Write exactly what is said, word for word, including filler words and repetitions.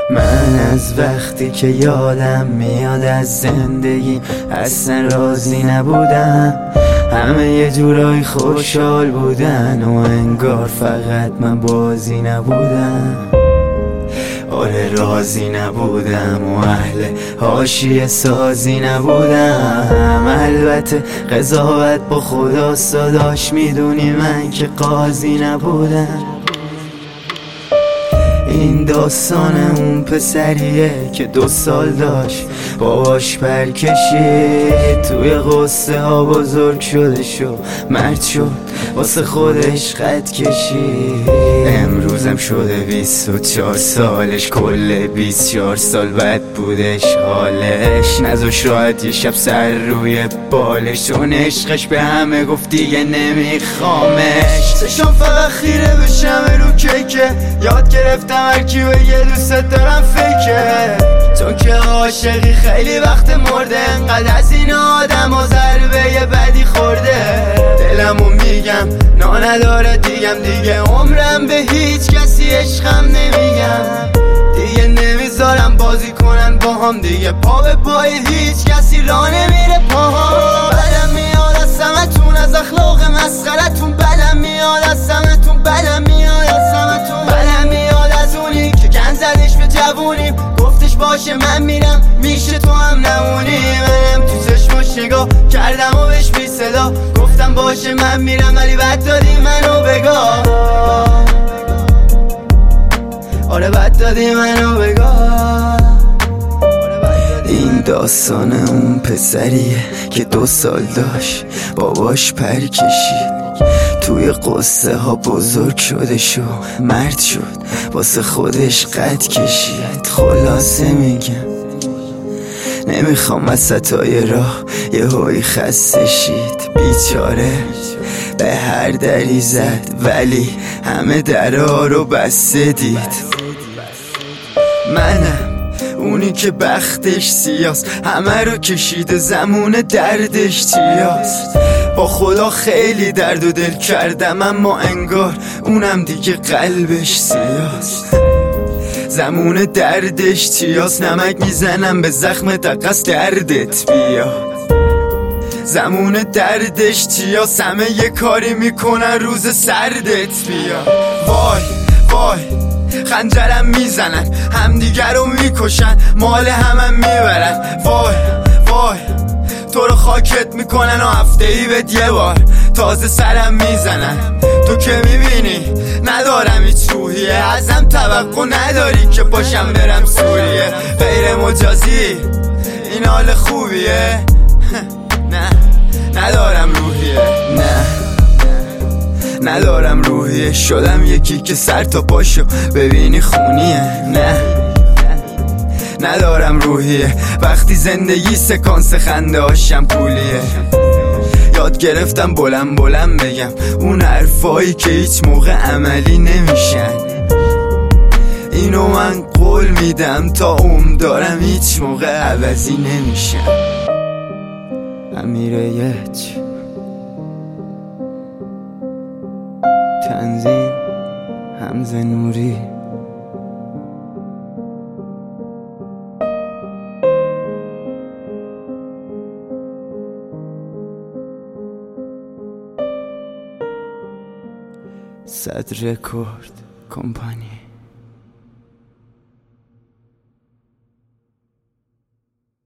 من از وقتی که یادم میاد از زندگی اصلا راضی نبودم. همه یه جورایی خوشحال بودن و انگار فقط من بازی نبودم. آره راضی نبودم و اهل حاشیه سازی نبودم. البته قضاوت با خداست داداش، میدونی من که قاضی نبودم. این داستان اون پسریه که دو سال داشت باباش پر کشید، توی قصه ها بزرگ شده شو مرد شد واسه خودش قد کشید. امروزم شده بیست و چهار سالش، کل بیست و چهار سال بد بودش حالش. نذاش راحت یه شب سر روی بالش، چون عشقش به همه گفت دیگه نمیخوامش. چشم فقط خیره بشم رو کیکه، یاد گرفتم هرکی بگه دوست دارم فیکه. تو که عاشقی خیلی وقت مرده، انقدر از این آدم و ضربه یه بدی خورده. دلمو میگم نا نداره دیگم، دیگه عمرم به هیچ کسی عشقم نمیگم. دیگه نمیذارم بازی کنن با هم، دیگه پا به پای هیچ کسی را نمیره پاها. بدم میاد از همتون، از اخلاق مسخرتون بدم میاد، از همتون بدم میاد، از همتون بدم میاد. از اونی که گن زدش به جوونیم، گفتش باشه من میرم میشه تو هم نمونی. منم تو چشماش نگاه کردم و بهش بی صدا گفتم باشه من میرم، ولی بد دادی منو بگاه. آره بد دادی منو بگاه. این داستان اون پسریه که دو سال داشت باباش پر کشید، توی قصه ها بزرگ شده شو مرد شد واسه خودش قد کشید. خلاصه میگم نمیخوام وسطای راه یه هایی خسته شید. بیچاره به هر دری زد ولی همه درها رو بسته دید. منم اونی که بختش سیاست، همه رو کشیده زمون دردش چیاست. با خدا خیلی درد و دل کردم اما انگار اونم دیگه قلبش سیاست. زمون دردش چیاست، نمک میزنم به زخم دقص دردت بیاد. زمون دردش چیاست، همه یه کاری میکنن روز سردت بیاد. وای وای خنجرم میزنن همدیگر رو میکشن، مال همم میبرن. وای وای تو رو خاکت میکنن و هفته ای بهت یه بار تازه سرم میزنن. تو که میبینی ندارم هیچ روحیه، ازم توقع نداری که باشم برم سوریه. غیر مجازی این حال خوبیه؟ نه ندارم روحیه، نه ندارم روحیه. شدم یکی که سر تا پاشو ببینی خونیه. نه ندارم روحیه، وقتی زندگی سکانس خنده هاشم پولیه. یاد گرفتم بلند بلند بگم اون حرفایی که هیچ موقع عملی نمیشن. اینو من قول میدم تا عمر دارم هیچ موقع عوضی نمیشن. امیره یچ تنظیم حمزه نوری. صد رکورد کمپانی.